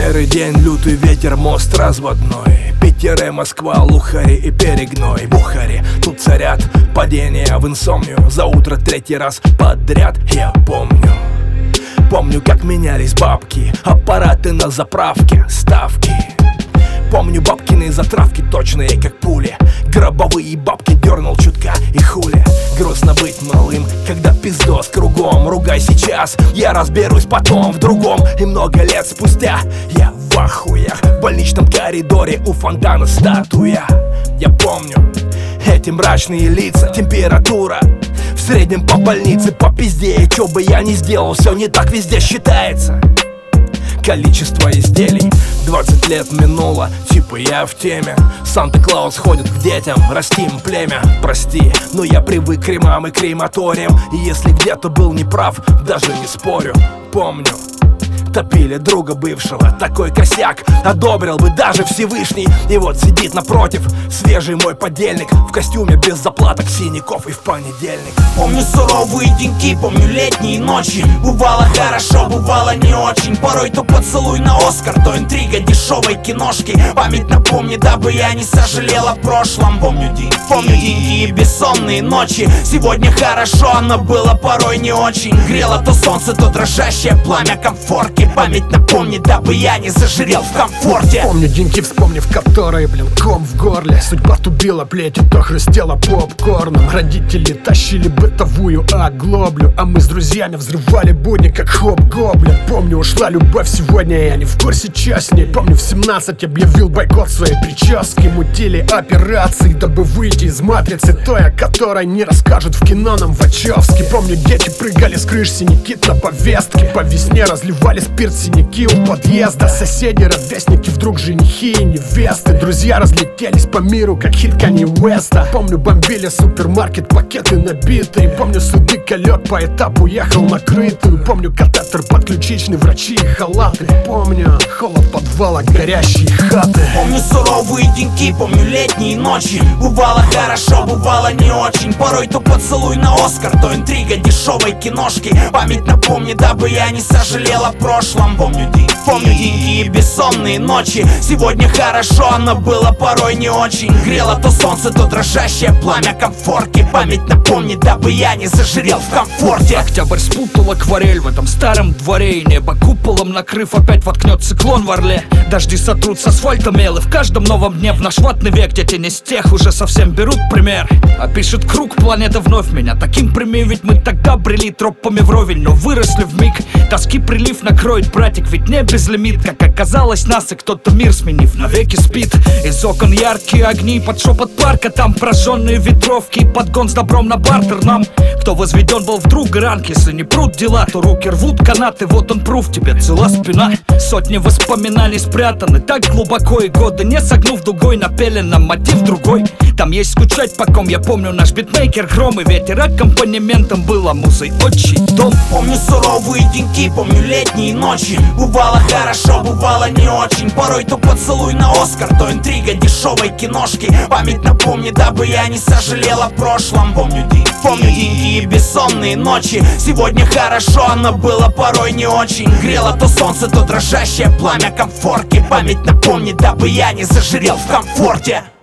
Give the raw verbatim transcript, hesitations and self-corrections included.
Серый день, лютый ветер, мост разводной. Питере, Москва, Лухари и Перегной. Бухари, тут царят падения в инсомнию. За утро третий раз подряд я помню. Помню, как менялись бабки, аппараты на заправке, ставки. Помню бабкины затравки, точные как пули. Гробовые бабки дернул чутка и хули. Грустно быть малым, когда пиздос кругом. Ругай сейчас, я разберусь потом в другом. И много лет спустя я в ахуях. В больничном коридоре у фонтана статуя. Я помню эти мрачные лица, температура в среднем по больнице, по пизде. И чё бы я ни сделал, все не так везде считается. Количество изделий, двадцать лет минуло, типа я в теме. Санта-Клаус ходит к детям, растим племя. Прости, но я привык к кремам и крематориям. И если где-то был неправ, даже не спорю. Помню, топили друга бывшего, такой косяк одобрил бы даже Всевышний. И вот сидит напротив свежий мой подельник, в костюме без заплаток, синяков и в понедельник. Помню суровые деньки, помню летние ночи. Бывало хорошо, бывало не очень. Порой то поцелуй на Оскар, то интрига дешевой киношки. Память напомни, дабы я не сожалел о прошлом. Помню деньги, помню деньги и бессонные ночи. Сегодня хорошо, но было порой не очень. Грело то солнце, то дрожащее пламя комфорки. Память напомни, дабы я не зажирел в комфорте. Помню деньги, вспомнив которые, блин, ком в горле. Судьба тубила плети, то хрустела попкорном. Родители тащили бытовую оглоблю, а мы с друзьями взрывали будни, как хоп-гоблин. Помню, ушла любовь, сегодня я не в курсе, чё с ней. Помню, в семнадцать объявил бойкот своей прически. Мутили операции, дабы выйти из матрицы той, о которой не расскажут в кино нам Вачовски. Помню, дети прыгали с крыш, синяки на повестке. По весне разливали спирт, синяки у подъезда. Соседи, ровесники, вдруг женихи и невесты. Друзья разлетелись по миру, как хит Канье Уэста. Помню, бомбили супермаркет, пакеты набитые. Помню, суды, колет по этапу ехал накрытую. Помню, катетер подключичный, врачи и халаты. Помню, холод подвала, горящие хаты. Помню суровые деньки, помню летние ночи. Бывало хорошо, бывало не очень. Порой то поцелуй на Оскар, то интрига дешевой киношки. Память напомни, дабы я не сожалел о прошлом. Помню деньги, помню деньги и бессонные ночи. Сегодня хорошо, но было порой не очень. Грело то солнце, то дрожащее пламя комфорки. Память напомни, дабы я не зажирел в комфорте. Октябрь спутал акварель в этом старом дворе. И небо куполом накрыв, опять воткнет циклон в Орле. Дожди сотрут с асфальта мелы. В каждом новом дне в наш ватный век дети не с тех уже совсем берут пример. А пишет круг, планета вновь меня таким прими. Ведь мы тогда брели тропами вровень, но выросли вмиг. Тоски прилив накроет, братик, ведь не безлимит. Как оказалось нас, и кто-то мир сменив навеки спит. Из окон яркие огни под шепот парка. Там прожженные ветровки и подгон с добром на бартер нам. Кто возведен был вдруг ранг, если не прут дела, то руки рвут канаты, вот он пруф, тебе цела спина. Сотни воспоминаний спрятаны так глубоко, и годы не согнув дугой напелен нам мотив другой. Там есть скучать по ком, я помню наш битмейкер гром. И ветер аккомпанементом была музой отчий дом. Помню суровые деньки, помню летние ночи. Бывало хорошо, бывало не очень. Порой то поцелуй на Оскар, то интрига дешевой киношки. Память напомни, дабы я не сожалел о прошлом. Помню деньги, помню деньги и бессонные ночи. Сегодня хорошо, но было порой не очень. Грело то солнце, то дрожащее пламя комфорки. Память напомни, дабы я не зажирел в комфорте.